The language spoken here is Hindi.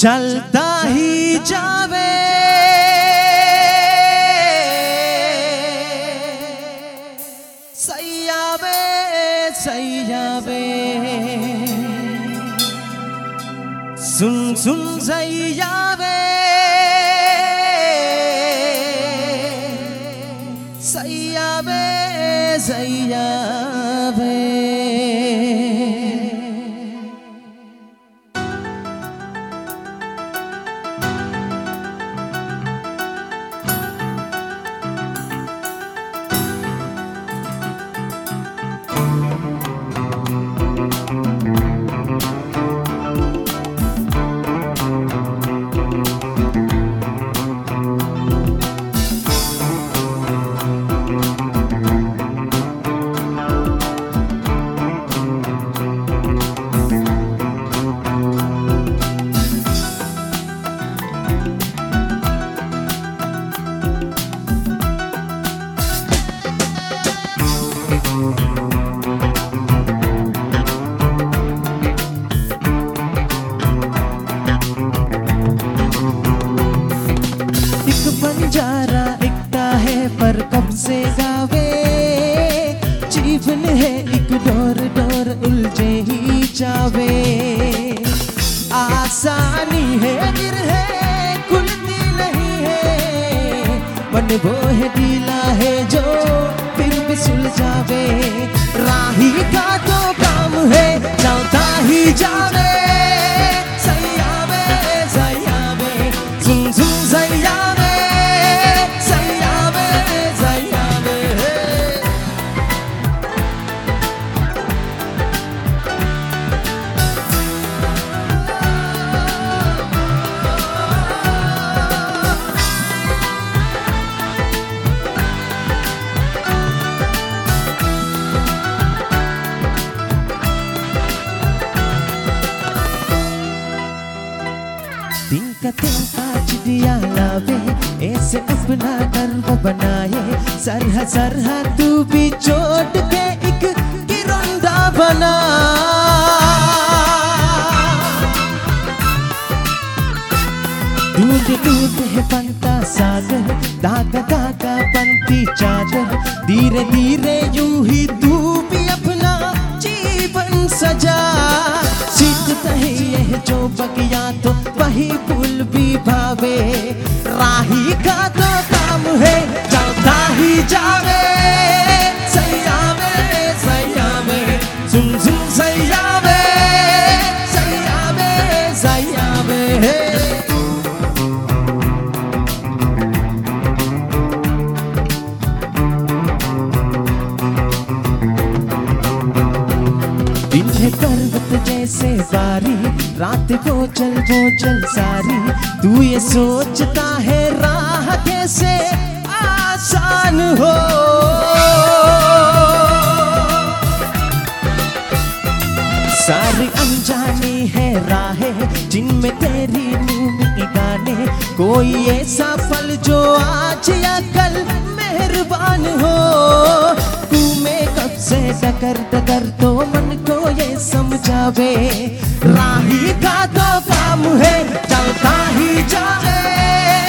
चलता ही जावे सैयावे सैयावे सुन सुन सैयावे सैयावे सैयावे बंजारा एकता है पर कब से गावे जीवन है एक डोर डोर उलझे ही जावे आसानी है गिर है खुलती नहीं है मन वो है ढीला है जो फिर भी सुलझावे राही का तो काम है चलता ही जावे सैयावे सैयावे सुन सुन सैयावे तिनका चिड़िया लावे ऐसे अपना गर्व बनाए सरहा सरहा तू भी छोड़ के एक गिरंदा बना दूध दूध है बनता सागर धागा धागा बनती चादर धीरे धीरे यूं ही तू भी अपना जीवन सजा सीखता है यह जो बगिया तो वही फूल भी भावे राही का तो काम है चलता ही जावे सैयावे सैयावे सुन सुन सैयावे सैयावे सैयावे दिन है पर्वत जैसे बारी रात वो चल सारी तू ये सोचता है राह कैसे आसान हो सारी अनजानी है राहें जिनमें तेरी नींद गाने कोई ऐसा पल जो आज या कल मेहरबान हो तू में कब से डगर तो मन को ये समझावे राही का तो काम है चलता ही जावे